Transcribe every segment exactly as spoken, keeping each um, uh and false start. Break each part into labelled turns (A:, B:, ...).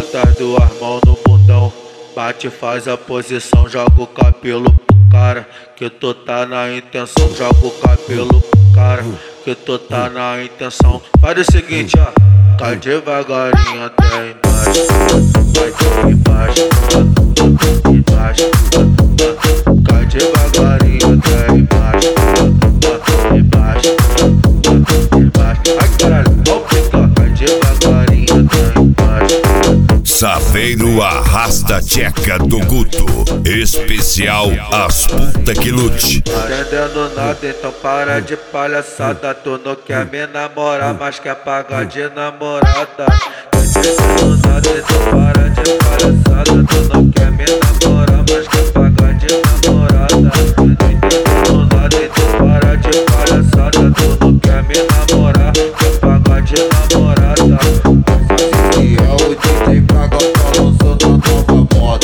A: Bota as duas mãos no bundão, bate, faz a posição, joga o cabelo pro cara, que tu tá na intenção. Joga o cabelo pro cara, que tu tá na intenção. Faz o seguinte, ó, cai devagarinho até embaixo, vai por embaixo, embaixo, cai devagarinho até embaixo, embaixo, embaixo. Ai caralho, ó o pica, cai devagarinho até embaixo.
B: Safeiro arrasta tcheca do Guto, especial as puta que lute.
A: Entendendo nada, então para de palhaçada. Tu não quer me namorar, mas quer pagar de namorada. Entendendo nada, então para de palhaçada. Tu não quer me namorar, mas quer pagar de namorada. Entendendo nada, então para de palhaçada. Tu não quer me namorar, quer pagar de namorada.
C: E é o D J Braga falando na nova moda.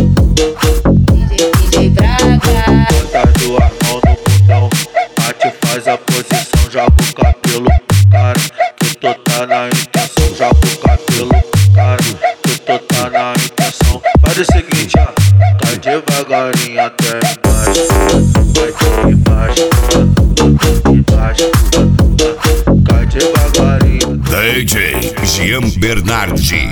D: D J Braga.
A: Bota as duas mãos no bundão, bate, faz a posição, joga o cabelo pro cara, que tu tá na intenção. Joga o cabelo pro cara, que tu tá na intenção. Faz o seguinte, ó, cai devagarinho até embaixo, vai por embaixo, embaixo, cai devagarinho.
B: D J Jean Bernardi.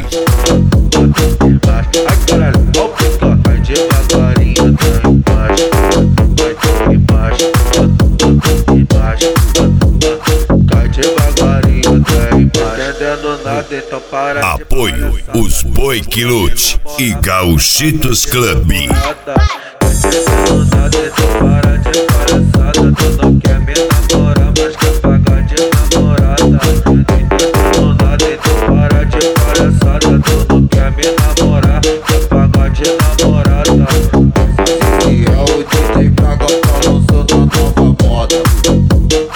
A: Ai caralho, ó o pica, cai devagarinho até embaixo, vai por embaixo, embaixo, cai devagarinho até embaixo. Entendendo nada, então para de
B: Apoio
A: palhaçada.
B: os Boi que lute e Gauchitos Club.
A: Entendendo nada, então para de palhaçada. Tu não quer me namorar, mas quer pagar de namorada. Entendendo nada, então para de palhaçada. Tu não quer me namorar, quer pagar de namorada.
C: E é o D J Braga falando na nova moda.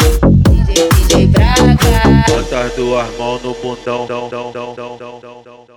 D: D J Braga.
A: Bota as duas mãos no bundão.